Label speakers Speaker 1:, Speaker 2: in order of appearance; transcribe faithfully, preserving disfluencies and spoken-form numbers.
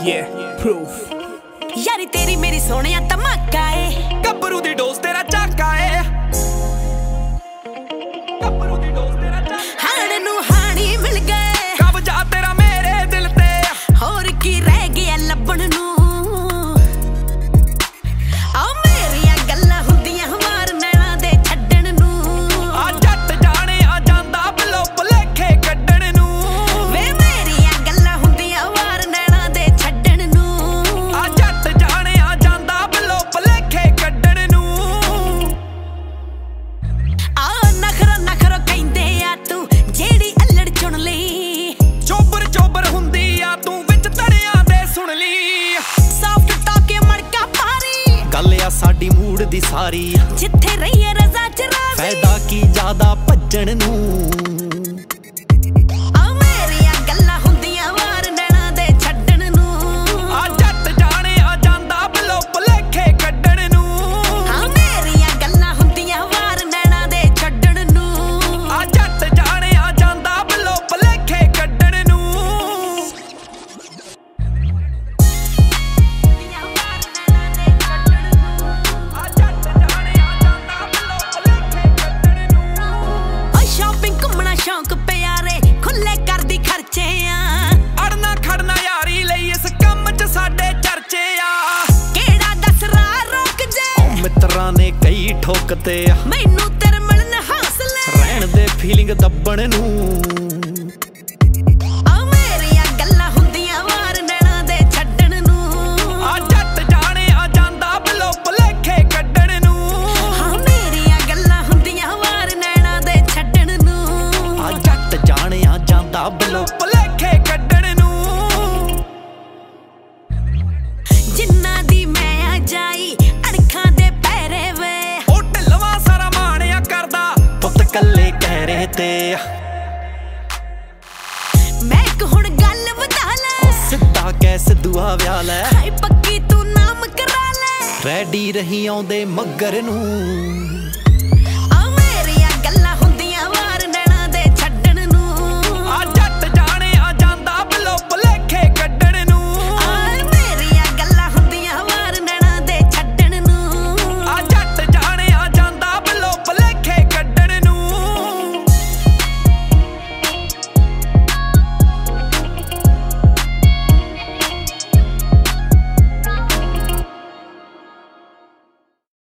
Speaker 1: Yeah, proof.
Speaker 2: यारी तेरी मेरी सोनिया धमाका ए
Speaker 1: गब्बरू दी डोज तेरा झाका ए गब्बरू दी डोज तेरा झाका
Speaker 2: हाणे नू हाणी मिल गए
Speaker 1: कब्जा तेरा मेरे दिल ते
Speaker 2: होर की रह गया लब्बण नू आ मेरियां गल्लां हुंदियां मार नैना दे छड्डण नू
Speaker 1: आ जट जाने आ जांदा बिलो भुलेखे कड्डण नू
Speaker 2: वे मेरियां गल्लां हुंदियां मार नैना दे छड्डण नू
Speaker 1: आ जट जाने आ जांदा बिलो भुलेखे कड्डण नू
Speaker 2: आ नखरो नखरो कहंदे आ तू जेड़ी अल्लड़ चुन लई
Speaker 1: चोबर चोबर हुंदी आ तू विच तड़ियां दे सुन ली
Speaker 2: सॉफ्ट टॉके मड़का पारी
Speaker 1: गल आ साडी मूड दी सारी
Speaker 2: जिथे रहिए रजा च राजी
Speaker 1: फायदा की ज्यादा भज्जण नू
Speaker 2: आ मेरियां गल्लां हुंदियां मार नैना दे छड्डण नू
Speaker 1: आ जट जाने आ जांदा बिलो भुलेखे कड्डण नू
Speaker 2: आ मेरियां गल्लां हुंदियां मार नैना दे छड्डण नू
Speaker 1: आ जट जाने आ जांदा बिलो भुलेखे कड्डण नू आ जट जाने आ जांदा बिलो भुलेखे कड्डण नू
Speaker 2: ਓ ਸ਼ਾਪਿੰਗ ਘੁੰਮਣਾ ਸ਼ੌਂਕ ਪਿਆਰੇ ਖੁੱਲੇ ਕਰਦੀ ਖਰਚੇ ਆ
Speaker 1: ਅੜਨਾ ਖੜਨਾ ਯਾਰੀ ਲਈ ਇਸ ਕੰਮ 'ਚ ਸਾਡੇ ਚਰਚੇ ਆ
Speaker 2: ਕਿਹੜਾ ਦਸਰਾ ਰੋਕ ਜੇ
Speaker 1: ਉਹ ਮਿੱਤਰਾਂ ਨੇ ਕਈ ਠੋਕਤੇ ਆ
Speaker 2: ਮੈਨੂੰ ਤੇਰੇ ਮਿਲਣ ਹੌਸਲੇ
Speaker 1: ਰਹਿਣ ਦੇ ਫੀਲਿੰਗ ਦੱਬਣ ਨੂੰ
Speaker 2: ਆ ਮੇਰੀਆਂ ਗੱਲਾਂ ਹੁੰਦੀਆਂ ਮਾਰ ਨੈਣਾ ਦੇ ਛੱਡਣ ਨੂੰ
Speaker 1: ਆ ਜੱਟ ਜਾਣੇ ਆ ਜਾਂਦਾ ਬਿਲੋ ਭੁਲੇਖੇ ਕੱਢਣ ਨੂੰ
Speaker 2: ਹਾਂ ਮੇਰੀਆਂ ਗੱਲਾਂ ਹੁੰਦੀਆਂ ਮਾਰ ਨੈਣਾ ਦੇ ਛੱਡਣ ਨੂੰ
Speaker 1: ਆ ਜੱਟ ਜਾਣੇ ਆ ਜਾਂਦਾ ਬਿਲੋ ਭੁਲੇਖੇ ਕੱਢਣ ਨੂੰ
Speaker 2: ਜਿੰਨਾ ਦੀ ਮੈਂ ਆ ਜਾਈ ਅਣਖਾਂ ਦੇ ਪੈਰੇ ਵੇ
Speaker 1: ਉਹ ਢਿੱਲਵਾ ਸਾਰਾ ਮਾਣਿਆ ਕਰਦਾ ਪੁੱਤ ਕੱਲੇ ਕਹਿਰੇ ਤੇ
Speaker 2: ਮੈਂ ਇੱਕ ਹੁਣ ਗੱਲ ਵਧਾ ਲੈ
Speaker 1: ਸਿੱਧਾ ਕਹਿ ਸਿੱਧੂਆ ਵਿਆਹ ਲੈ
Speaker 2: ਹਾਏ ਪੱਕੀ ਤੂੰ ਨਾਮ ਕਰਾ ਲੈ
Speaker 1: ਰੈਡੀ ਰਹੀ ਆਉਂਦੇ ਮੱਗਰ ਨੂੰ